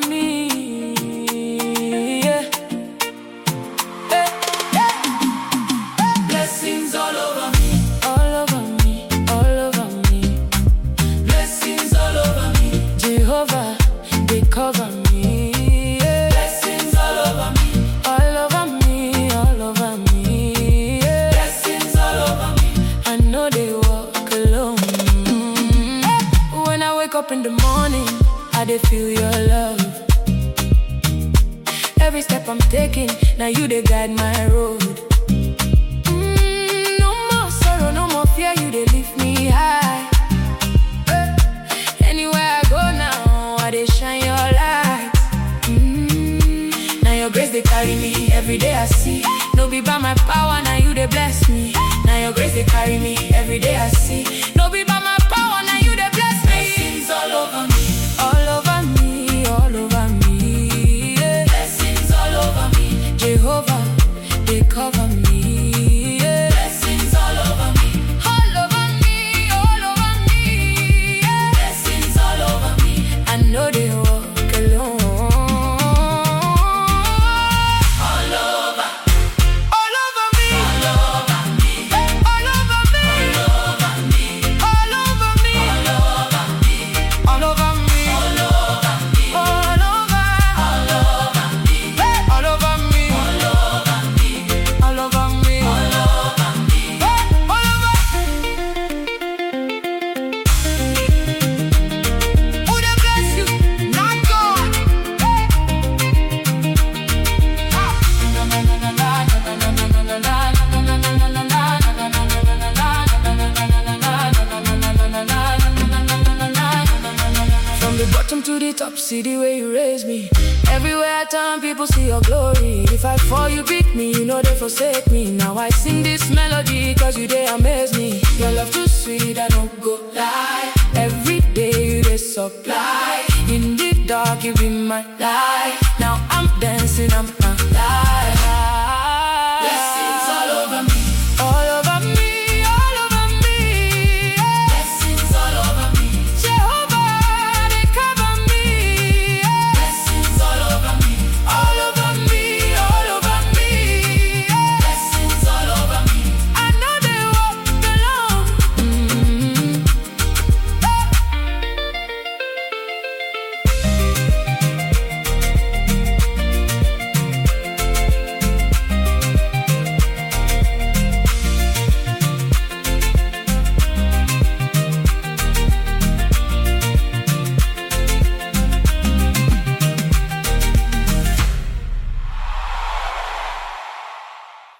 me. Yeah. Hey, hey. Blessings all over me, all over me, all over me. Blessings all over me. Jehovah, they cover me. Yeah. Blessings all over me, all over me, all over me. Yeah. Blessings all over me. I know they walk alone. When I wake up in the morning, I dey feel your love. Every step I'm taking, now you dey guide my road. No more sorrow, no more fear, you dey lift me high. Anywhere I go now, I dey shine your light. Now your grace dey carry me, every day I see. No be by my power, now you dey bless me. Now your grace dey carry me, every day I see. No be by my power, now you dey bless me. Blessings all over me, all over me, all over me. Yeah. Blessings all over me, Jehovah, they cover me. Yeah. Blessings all over me, all over me, all over me. Yeah. Blessings all over me, I know they walk alone. To the top, see the way you raise me. Everywhere I turn, people see your glory. If I fall, you pick me, you know they forsake me. Now I sing this melody, cause you they amaze me. Your love too sweet, I don't go lie. Every day you they supply. In the dark, you be my light. Now I'm dancing, I'm